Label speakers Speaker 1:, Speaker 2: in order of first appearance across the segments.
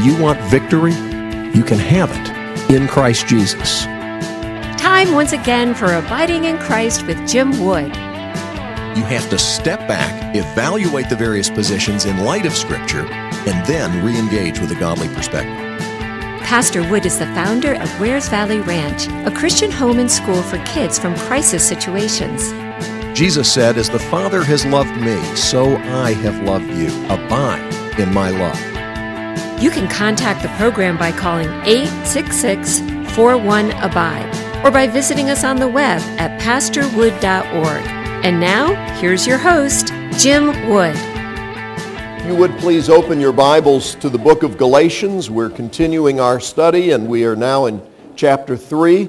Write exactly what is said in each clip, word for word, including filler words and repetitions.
Speaker 1: you want victory? You can have it in Christ Jesus.
Speaker 2: Time once again for Abiding in Christ with Jim Wood.
Speaker 1: You have to step back, evaluate the various positions in light of Scripture, and then re-engage with a godly perspective.
Speaker 2: Pastor Wood is the founder of Wares Valley Ranch, a Christian home and school for kids from crisis situations.
Speaker 1: Jesus said, "As the Father has loved me, so I have loved you. Abide in my love."
Speaker 2: You can contact the program by calling eight six six, four one, abide or by visiting us on the web at pastor wood dot org. And now, here's your host, Jim Wood.
Speaker 3: If you would please open your Bibles to the book of Galatians. We're continuing our study, and we are now in chapter three.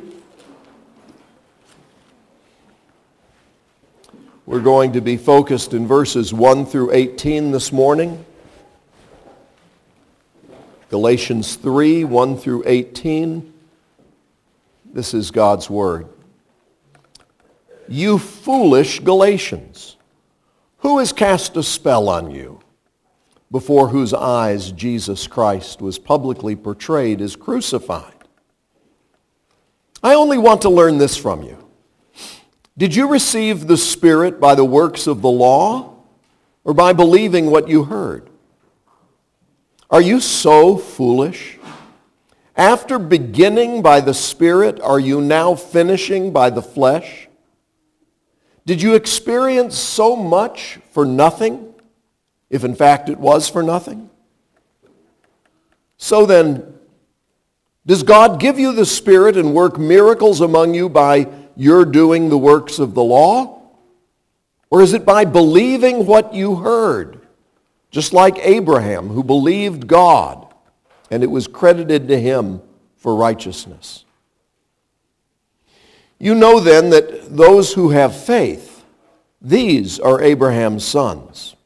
Speaker 3: We're going to be focused in verses one through eighteen this morning. Galatians three, one through eighteen. This is God's Word. You foolish Galatians, who has cast a spell on you, before whose eyes Jesus Christ was publicly portrayed as crucified? I only want to learn this from you. Did you receive the Spirit by the works of the law, or by believing what you heard? Are you so foolish? After beginning by the Spirit, are you now finishing by the flesh? Did you experience so much for nothing, if in fact it was for nothing? So then, does God give you the Spirit and work miracles among you by your doing the works of the law? Or is it by believing what you heard? Just like Abraham, who believed God, and it was credited to him for righteousness. You know then that those who have faith, these are Abraham's sons.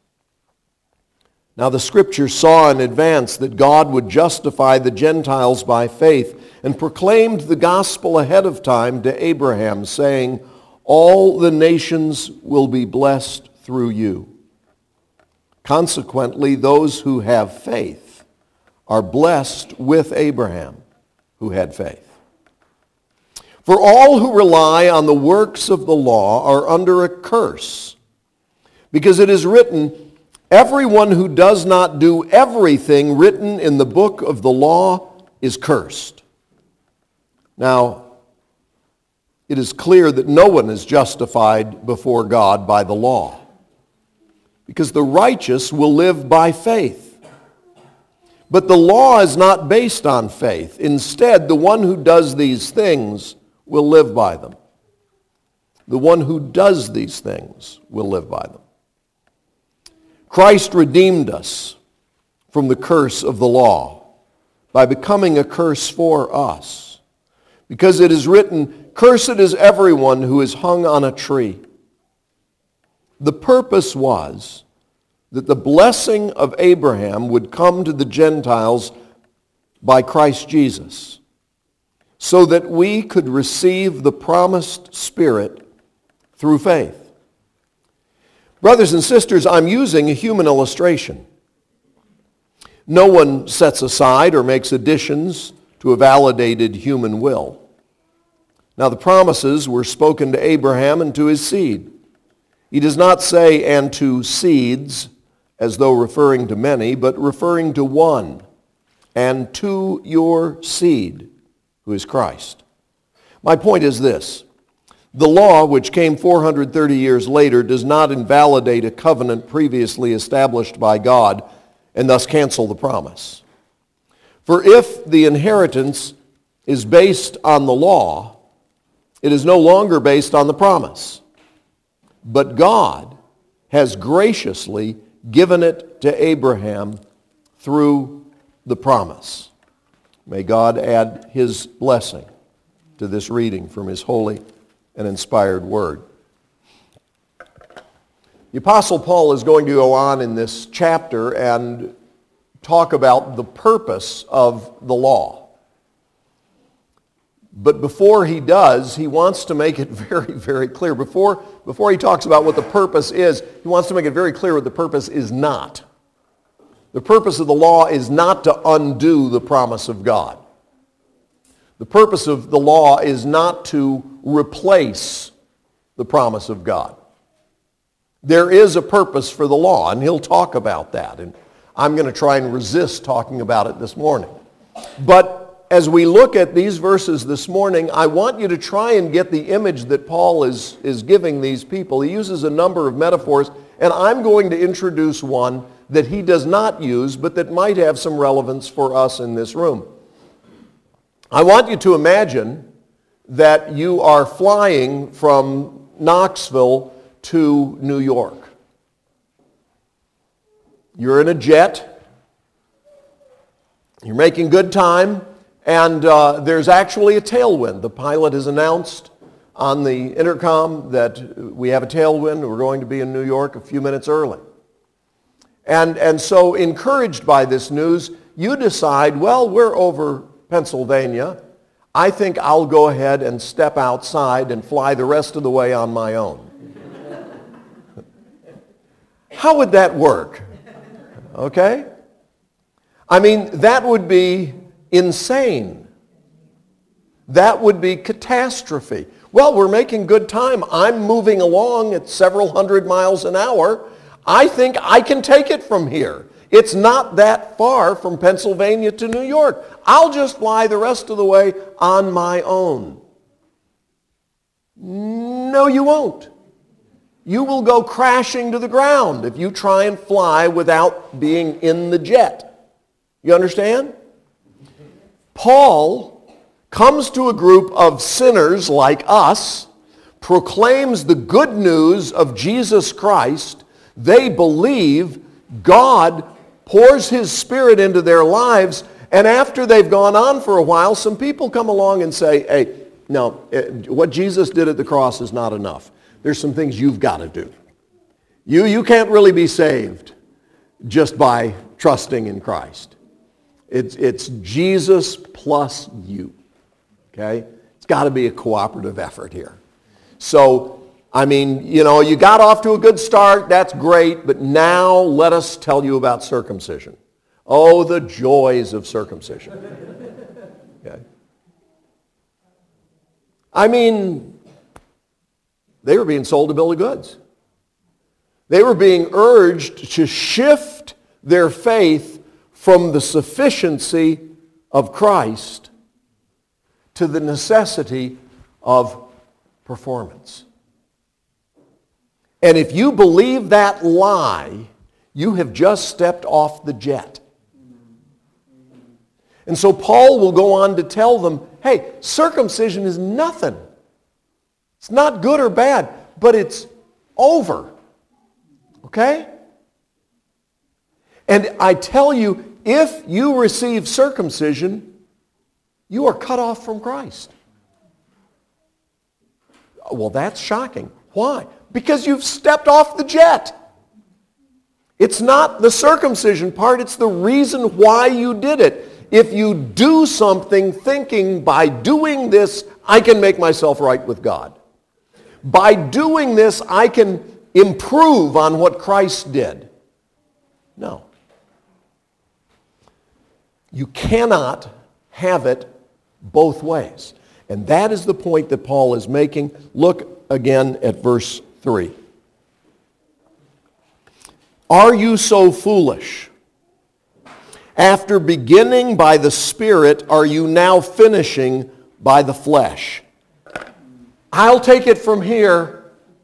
Speaker 3: Now the Scripture saw in advance that God would justify the Gentiles by faith, and proclaimed the gospel ahead of time to Abraham, saying, "All the nations will be blessed through you." Consequently, those who have faith are blessed with Abraham, who had faith. For all who rely on the works of the law are under a curse, because it is written, "Everyone who does not do everything written in the book of the law is cursed." Now, it is clear that no one is justified before God by the law, because the righteous will live by faith. But the law is not based on faith. Instead, the one who does these things will live by them. The one who does these things will live by them. Christ redeemed us from the curse of the law by becoming a curse for us. Because it is written, "Cursed is everyone who is hung on a tree." The purpose was that the blessing of Abraham would come to the Gentiles by Christ Jesus, so that we could receive the promised Spirit through faith. Brothers and sisters, I'm using a human illustration. No one sets aside or makes additions to a validated human will. Now the promises were spoken to Abraham and to his seed. He does not say, "and to seeds," as though referring to many, but referring to one, "and to your seed," who is Christ. My point is this. The law, which came four hundred thirty years later, does not invalidate a covenant previously established by God and thus cancel the promise. For if the inheritance is based on the law, it is no longer based on the promise. But God has graciously given it to Abraham through the promise. May God add his blessing to this reading from his holy and inspired word. The Apostle Paul is going to go on in this chapter and talk about the purpose of the law. But before he does, he wants to make it very, very clear. Before, before he talks about what the purpose is, he wants to make it very clear what the purpose is not. The purpose of the law is not to undo the promise of God. The purpose of the law is not to replace the promise of God. There is a purpose for the law, and he'll talk about that. And I'm going to try and resist talking about it this morning. But as we look at these verses this morning, I want you to try and get the image that Paul is, is giving these people. He uses a number of metaphors, and I'm going to introduce one that he does not use, but that might have some relevance for us in this room. I want you to imagine that you are flying from Knoxville to New York. You're in a jet. You're making good time, and uh, there's actually a tailwind. The pilot has announced on the intercom that we have a tailwind. We're going to be in New York a few minutes early. And, and so encouraged by this news, you decide, well, we're over Pennsylvania. I think I'll go ahead and step outside and fly the rest of the way on my own. How would that work? Okay? I mean, that would be insane. That would be catastrophe. Well, we're making good time. I'm moving along at several hundred miles an hour. I think I can take it from here. It's not that far from Pennsylvania to New York. I'll just fly the rest of the way on my own. No, you won't. You will go crashing to the ground if you try and fly without being in the jet. You understand? Paul comes to a group of sinners like us, proclaims the good news of Jesus Christ. They believe, God pours his Spirit into their lives, and after they've gone on for a while, some people come along and say, hey, no, what Jesus did at the cross is not enough. There's some things you've got to do. You, you can't really be saved just by trusting in Christ. It's, it's Jesus plus you, okay? It's got to be a cooperative effort here. So, I mean, you know, you got off to a good start, that's great, but now let us tell you about circumcision. Oh, the joys of circumcision. Okay. I mean, they were being sold a bill of goods. They were being urged to shift their faith from the sufficiency of Christ to the necessity of performance. And if you believe that lie, you have just stepped off the jet. And so Paul will go on to tell them, hey, circumcision is nothing. It's not good or bad, but it's over. Okay? And I tell you, if you receive circumcision, you are cut off from Christ. Well, that's shocking. Why? Because you've stepped off the jet. It's not the circumcision part, it's the reason why you did it. If you do something thinking, by doing this, I can make myself right with God. By doing this, I can improve on what Christ did. No. You cannot have it both ways. And that is the point that Paul is making. Look again at verse three. Are you so foolish? After beginning by the Spirit, are you now finishing by the flesh? I'll take it from here.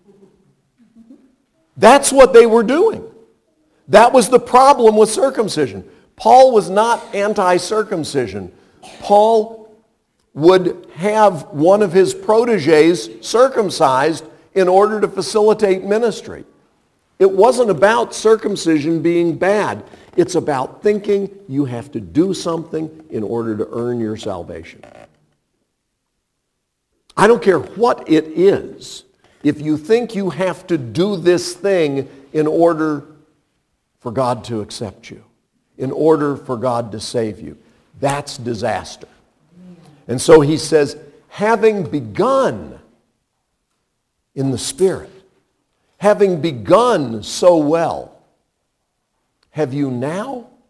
Speaker 3: That's what they were doing. That was the problem with circumcision. Paul was not anti-circumcision. Paul would have one of his proteges circumcised in order to facilitate ministry. It wasn't about circumcision being bad. It's about thinking you have to do something in order to earn your salvation. I don't care what it is. If you think you have to do this thing in order for God to accept you, in order for God to save you, that's disaster. And so he says, having begun in the Spirit, having begun so well, have you now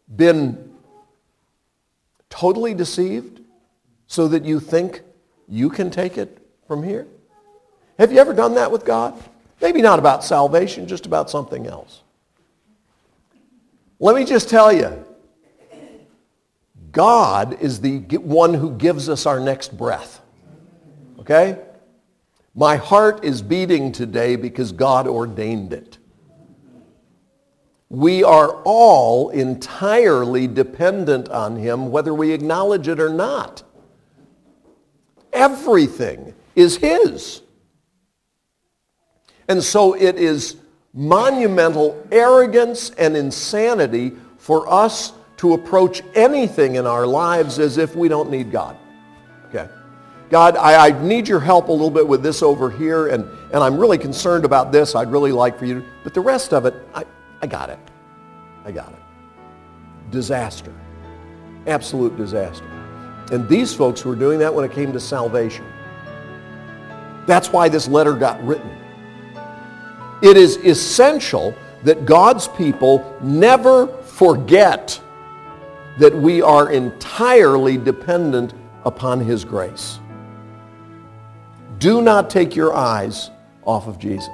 Speaker 3: been totally deceived so that you think you can take it from here? Have you ever done that with God? Maybe not about salvation, just about something else. Let me just tell you, God is the one who gives us our next breath. Okay? My heart is beating today because God ordained it. We are all entirely dependent on him, whether we acknowledge it or not. Everything is his. And so it is monumental arrogance and insanity for us to approach anything in our lives as if we don't need God. Okay. God, I, I need your help a little bit with this over here, and, and I'm really concerned about this. I'd really like for you to, but the rest of it, I, I got it. I got it. Disaster. Absolute disaster. And these folks were doing that when it came to salvation. That's why this letter got written. It is essential that God's people never forget that we are entirely dependent upon his grace. Do not take your eyes off of Jesus.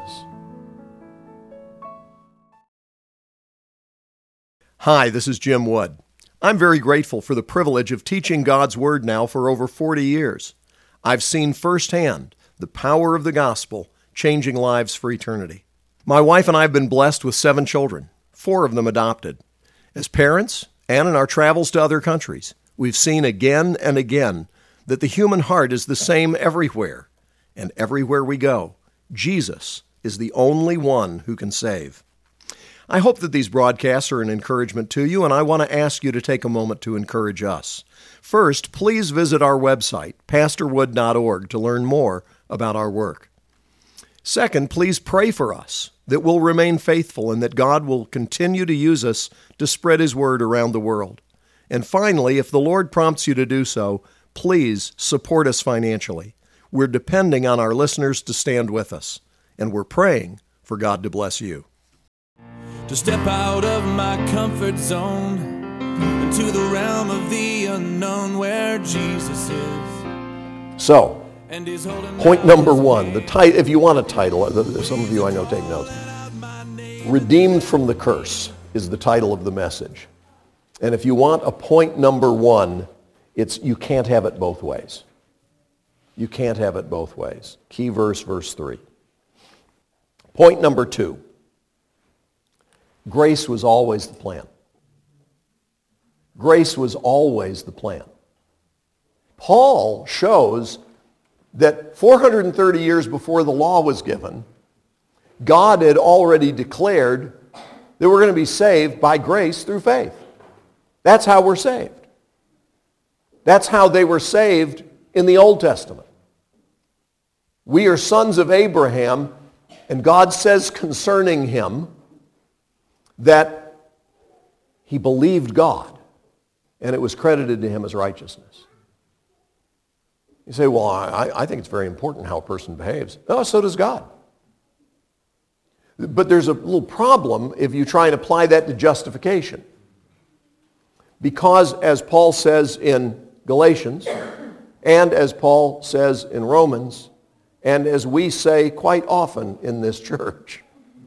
Speaker 3: Hi, this is Jim Wood. I'm very grateful for the privilege of teaching God's Word now for over forty years. I've seen firsthand the power of the gospel changing lives for eternity. My wife and I have been blessed with seven children, four of them adopted. As parents, and in our travels to other countries, we've seen again and again that the human heart is the same everywhere. And everywhere we go, Jesus is the only one who can save. I hope that these broadcasts are an encouragement to you, and I want to ask you to take a moment to encourage us. First, please visit our website, pastor wood dot org, to learn more about our work. Second, please pray for us that we'll remain faithful and that God will continue to use us to spread his word around the world. And finally, if the Lord prompts you to do so, please support us financially. We're depending on our listeners to stand with us, and we're praying for God to bless you.
Speaker 4: To step out of my comfort zone into the realm of the unknown where Jesus is.
Speaker 3: So, point number one, the ti- if you want a title, some of you I know take notes. Redeemed from the Curse is the title of the message. And if you want a point number one, it's you can't have it both ways. You can't have it both ways. Key verse, verse three. Point number two. Grace was always the plan. Grace was always the plan. Paul shows that four hundred thirty years before the law was given, God had already declared that we're going to be saved by grace through faith. That's how we're saved. That's how they were saved in the Old Testament. We are sons of Abraham, and God says concerning him that he believed God, and it was credited to him as righteousness. You say, well, I, I think it's very important how a person behaves. Oh, so does God. But there's a little problem if you try and apply that to justification. Because as Paul says in Galatians, and as Paul says in Romans, and as we say quite often in this church,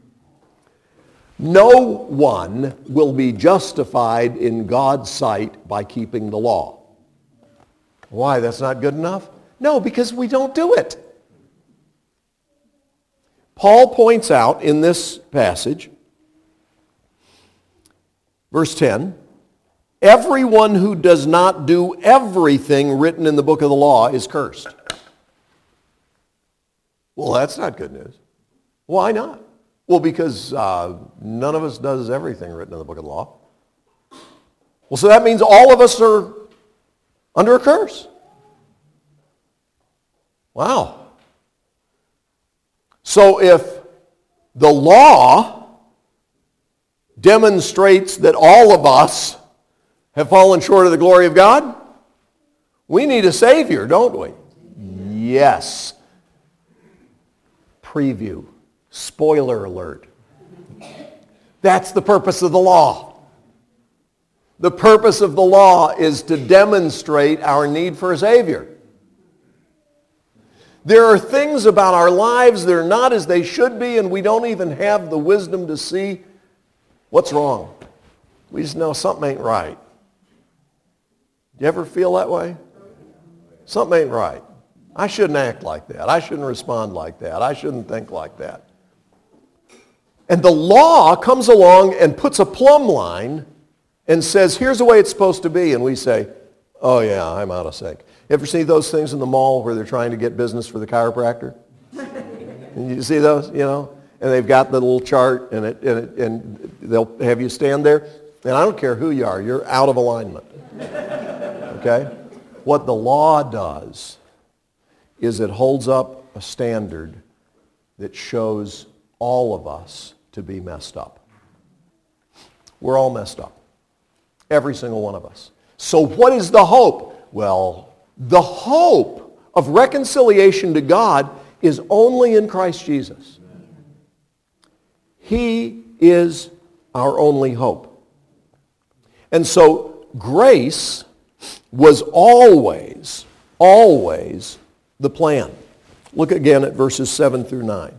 Speaker 3: no one will be justified in God's sight by keeping the law. Why? That's not good enough? No, because we don't do it. Paul points out in this passage, verse ten, everyone who does not do everything written in the book of the law is cursed. Well, that's not good news. Why not? Well, because uh, none of us does everything written in the book of the law. Well, so that means all of us are under a curse. Wow. So if the law demonstrates that all of us have fallen short of the glory of God, we need a Savior, don't we? Yes. Preview. Spoiler alert. That's the purpose of the law. The purpose of the law is to demonstrate our need for a Savior. There are things about our lives that are not as they should be, and we don't even have the wisdom to see what's wrong. We just know something ain't right. Do you ever feel that way? Something ain't right. I shouldn't act like that. I shouldn't respond like that. I shouldn't think like that. And the law comes along and puts a plumb line and says, here's the way it's supposed to be. And we say, oh yeah, I'm out of sync. You ever see those things in the mall where they're trying to get business for the chiropractor? And you see those, you know? And they've got the little chart, and it, and, it, and they'll have you stand there. And I don't care who you are, you're out of alignment. Okay? What the law does is it holds up a standard that shows all of us to be messed up. We're all messed up. Every single one of us. So what is the hope? Well, the hope of reconciliation to God is only in Christ Jesus. He is our only hope. And so grace was always, always the plan. Look again at verses seven through nine.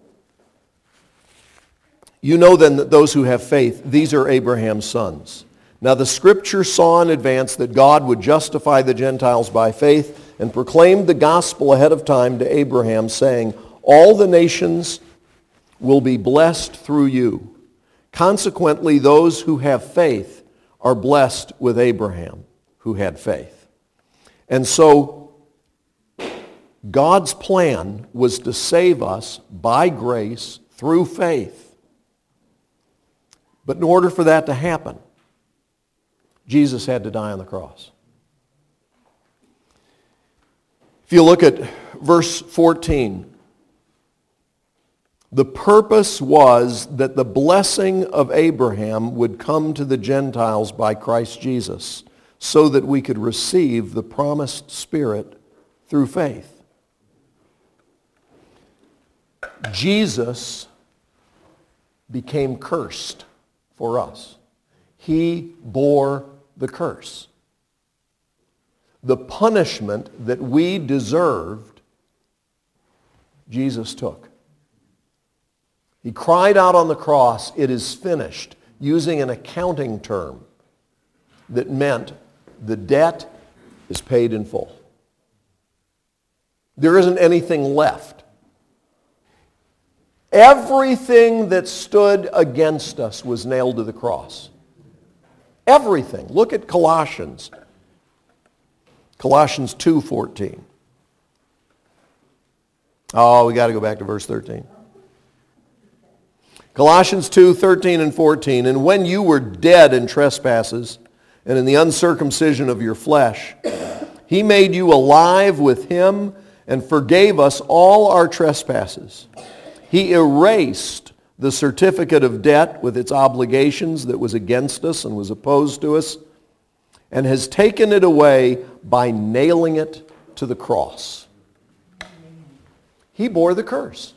Speaker 3: You know then that those who have faith, these are Abraham's sons. Now the Scripture saw in advance that God would justify the Gentiles by faith and proclaimed the gospel ahead of time to Abraham, saying, all the nations will be blessed through you. Consequently, those who have faith are blessed with Abraham, who had faith. And so God's plan was to save us by grace through faith. But in order for that to happen, Jesus had to die on the cross. If you look at verse fourteen, the purpose was that the blessing of Abraham would come to the Gentiles by Christ Jesus, so that we could receive the promised Spirit through faith. Jesus became cursed for us. He bore the curse. The punishment that we deserved, Jesus took. He cried out on the cross, it is finished, using an accounting term that meant the debt is paid in full. There isn't anything left. Everything that stood against us was nailed to the cross. Everything. Look at Colossians. Colossians two fourteen. Oh, we got to go back to verse thirteen. Colossians two thirteen and fourteen. And when you were dead in trespasses and in the uncircumcision of your flesh, he made you alive with him and forgave us all our trespasses. He erased the certificate of debt with its obligations that was against us and was opposed to us, and has taken it away by nailing it to the cross. He bore the curse.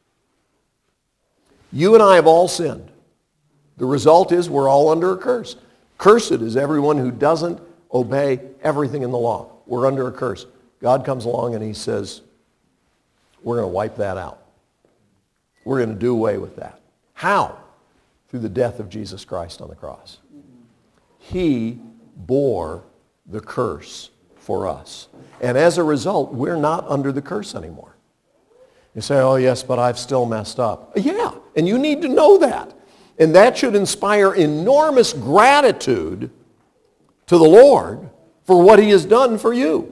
Speaker 3: You and I have all sinned. The result is we're all under a curse. Cursed is everyone who doesn't obey everything in the law. We're under a curse. God comes along and he says, we're going to wipe that out. We're going to do away with that. How? Through the death of Jesus Christ on the cross. He bore the curse for us. And as a result, we're not under the curse anymore. You say, oh yes, but I've still messed up. Yeah, and you need to know that. And that should inspire enormous gratitude to the Lord for what he has done for you.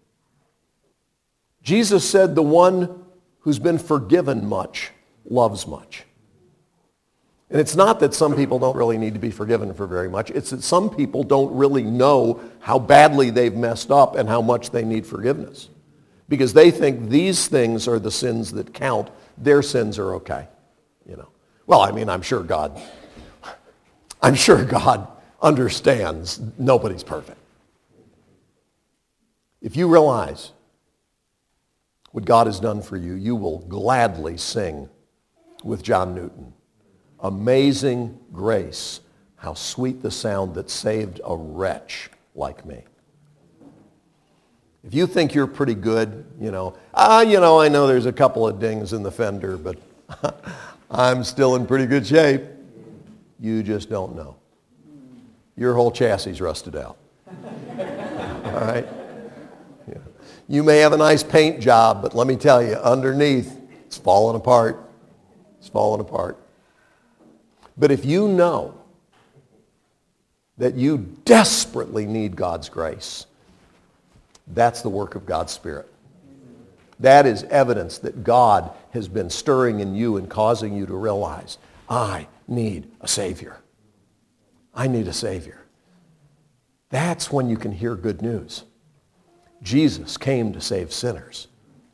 Speaker 3: Jesus said the one who's been forgiven much loves much. And it's not that some people don't really need to be forgiven for very much. It's that some people don't really know how badly they've messed up and how much they need forgiveness. Because they think these things are the sins that count. Their sins are okay. You know. Well, I mean, I'm sure God, I'm sure God understands nobody's perfect. If you realize what God has done for you, you will gladly sing with John Newton. Amazing grace, how sweet the sound that saved a wretch like me. If you think you're pretty good, you know, ah, you know, I know there's a couple of dings in the fender, but I'm still in pretty good shape. You just don't know. Your whole chassis is rusted out. All right? Yeah. You may have a nice paint job, but let me tell you, underneath, it's falling apart. It's falling apart. But if you know that you desperately need God's grace, that's the work of God's Spirit. That is evidence that God has been stirring in you and causing you to realize, I need a Savior. I need a Savior. That's when you can hear good news. Jesus came to save sinners.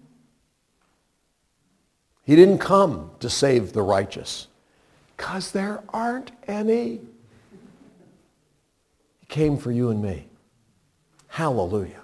Speaker 3: He didn't come to save the righteous, because there aren't any. He came for you and me. Hallelujah.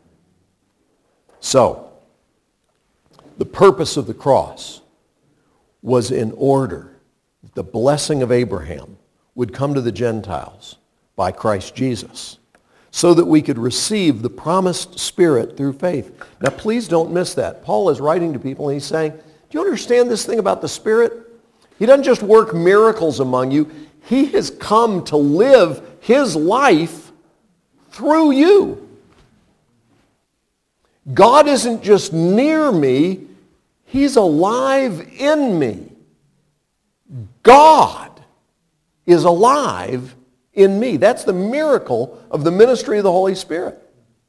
Speaker 3: So, the purpose of the cross was in order that the blessing of Abraham would come to the Gentiles by Christ Jesus, so that we could receive the promised Spirit through faith. Now, please don't miss that. Paul is writing to people and he's saying, do you understand this thing about the Spirit? He doesn't just work miracles among you. He has come to live his life through you. God isn't just near me, he's alive in me. God is alive in me. That's the miracle of the ministry of the Holy Spirit.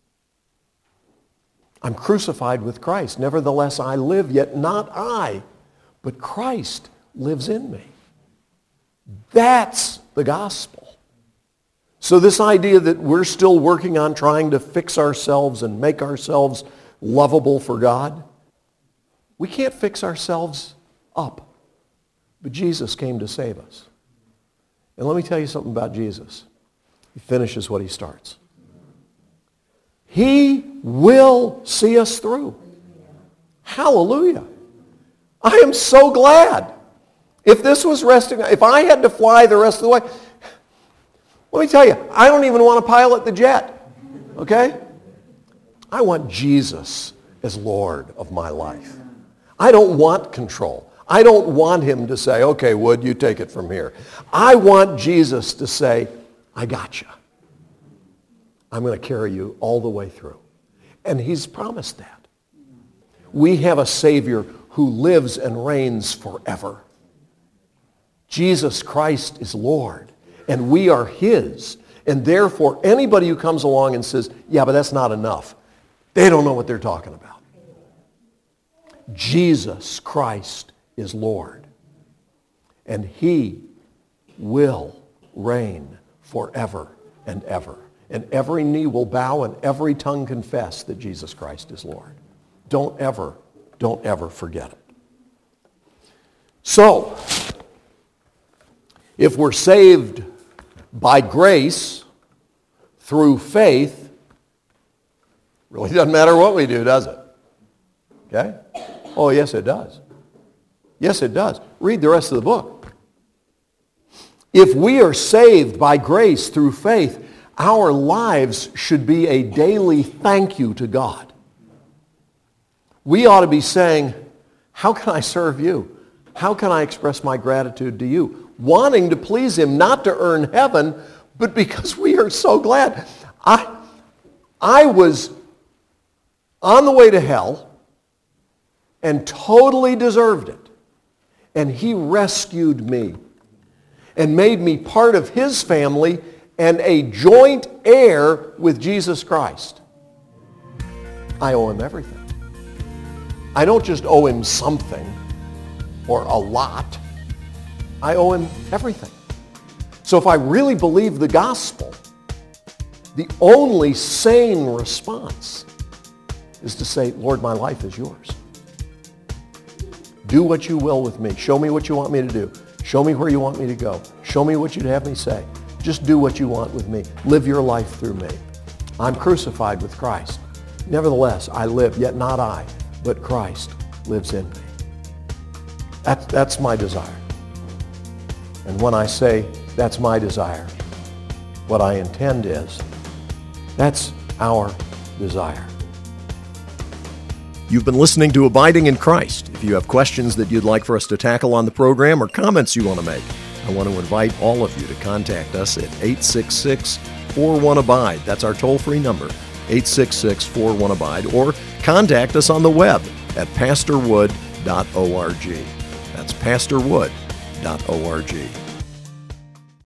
Speaker 3: I'm crucified with Christ. Nevertheless, I live, yet not I, but Christ lives in me. That's the gospel. So this idea that we're still working on trying to fix ourselves and make ourselves lovable for God, we can't fix ourselves up. But Jesus came to save us. And let me tell you something about Jesus. He finishes what he starts. He will see us through. Hallelujah. I am so glad. If this was resting, if I had to fly the rest of the way, let me tell you, I don't even want to pilot the jet. Okay? I want Jesus as Lord of my life. I don't want control. I don't want him to say, okay, Wood, you take it from here. I want Jesus to say, I got you. I'm going to carry you all the way through. And he's promised that. We have a Savior who lives and reigns forever. Jesus Christ is Lord, and we are his. And therefore, anybody who comes along and says, yeah, but that's not enough, they don't know what they're talking about. Jesus Christ is Lord, and he will reign forever and ever. And every knee will bow and every tongue confess that Jesus Christ is Lord. Don't ever, don't ever forget it. So, if we're saved by grace through faith, really doesn't matter what we do, does it? Okay? Oh, yes, it does. Yes, it does. Read the rest of the book. If we are saved by grace through faith, our lives should be a daily thank you to God. We ought to be saying, how can I serve you? How can I express my gratitude to you? Wanting to please him, not to earn heaven, but because we are so glad. I, I was on the way to hell and totally deserved it. And he rescued me and made me part of his family and a joint heir with Jesus Christ. I owe him everything. I don't just owe him something or a lot. I owe him everything. So if I really believe the gospel, the only sane response is to say, Lord, my life is yours. Do what you will with me. Show me what you want me to do. Show me where you want me to go. Show me what you'd have me say. Just do what you want with me. Live your life through me. I'm crucified with Christ. Nevertheless, I live, yet not I, but Christ lives in me. That's, that's my desire. And when I say That's my desire. What I intend is, that's our desire.
Speaker 1: You've been listening to Abiding in Christ. If you have questions that you'd like for us to tackle on the program or comments you want to make, I want to invite all of you to contact us at eight six six, four one, abide. That's our toll-free number, eight six six, four one, abide, or contact us on the web at pastor wood dot org. That's pastor wood dot org.